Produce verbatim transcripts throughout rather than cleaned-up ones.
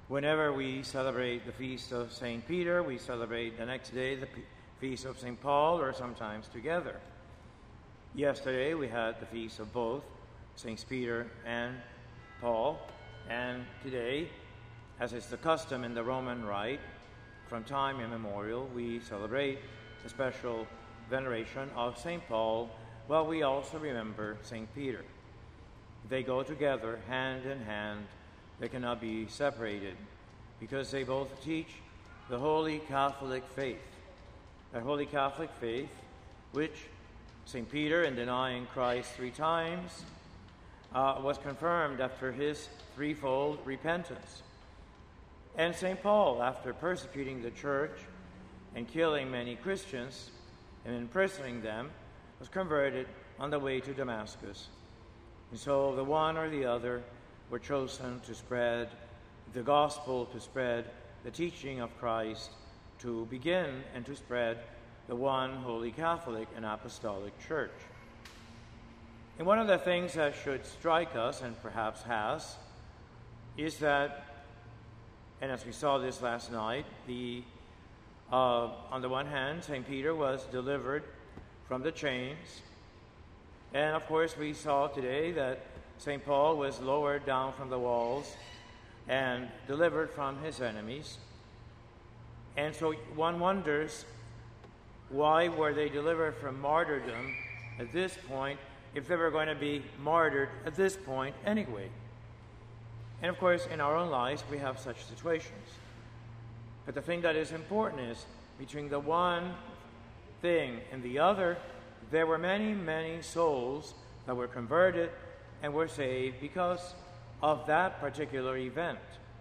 Whenever we celebrate the feast of Saint Peter, we celebrate the next day the feast of Saint Paul, or sometimes together. Yesterday we had the feast of both Saints Peter and Paul, and today, as is the custom in the Roman Rite, from time immemorial, we celebrate the special veneration of Saint Paul, while we also remember Saint Peter. They go together hand in hand. They cannot be separated because they both teach the Holy Catholic faith. That Holy Catholic faith, which Saint Peter, in denying Christ three times, uh, was confirmed after his threefold repentance. And Saint Paul, after persecuting the church and killing many Christians and imprisoning them, was converted on the way to Damascus. And so the one or the other were chosen to spread the gospel, to spread the teaching of Christ, to begin and to spread the one Holy Catholic and Apostolic Church. And one of the things that should strike us, and perhaps has, is that, and as we saw this last night, the uh, on the one hand, Saint Peter was delivered from the chains, and of course we saw today that Saint Paul was lowered down from the walls and delivered from his enemies. And so one wonders, why were they delivered from martyrdom at this point if they were going to be martyred at this point anyway? And of course, in our own lives, we have such situations. But the thing that is important is, between the one thing and the other, there were many, many souls that were converted and were saved because of that particular event.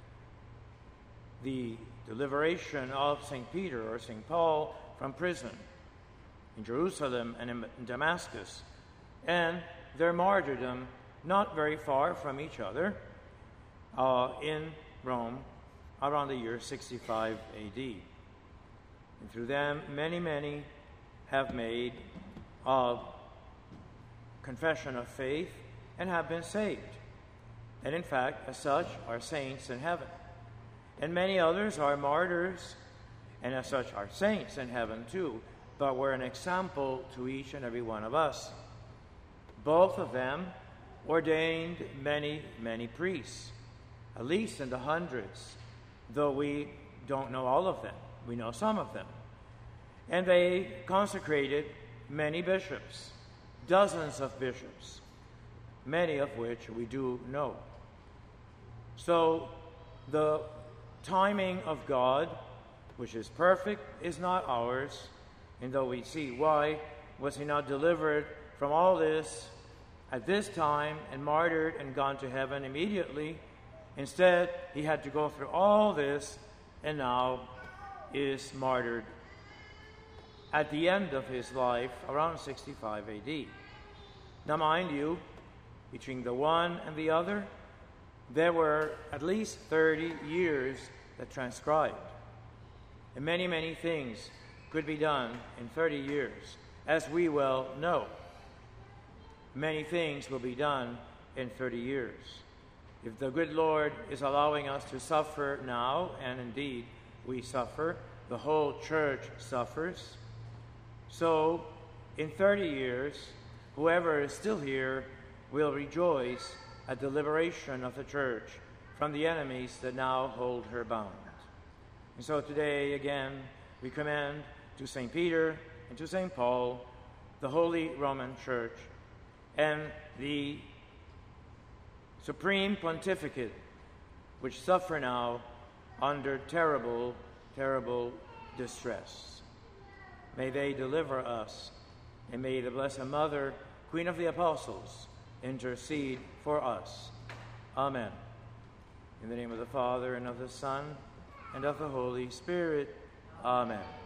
The liberation of Saint Peter or Saint Paul from prison in Jerusalem and in Damascus, and their martyrdom not very far from each other uh, in Rome around the year sixty-five A D. And through them, many, many have made a confession of faith and have been saved. And in fact, as such, are saints in heaven. And many others are martyrs, and as such are saints in heaven too, but were an example to each and every one of us. Both of them ordained many, many priests, at least in the hundreds, though we don't know all of them. We know some of them. And they consecrated many bishops, dozens of bishops, many of which we do know. So the timing of God, which is perfect, is not ours. And though we see why was he not delivered from all this at this time and martyred and gone to heaven immediately, instead he had to go through all this and now is martyred at the end of his life around sixty-five A D. Now mind you, between the one and the other, there were at least thirty years that transcribed. And many, many things could be done in thirty years, as we well know. Many things will be done in thirty years. If the good Lord is allowing us to suffer now, and indeed we suffer, the whole church suffers, so in thirty years, whoever is still here will rejoice at the liberation of the church from the enemies that now hold her bound. And so today, again, we commend to Saint Peter and to Saint Paul the Holy Roman Church and the Supreme Pontificate, which suffer now under terrible, terrible distress. May they deliver us, and may the Blessed Mother, Queen of the Apostles, intercede for us. Amen. In the name of the Father, and of the Son, and of the Holy Spirit. Amen.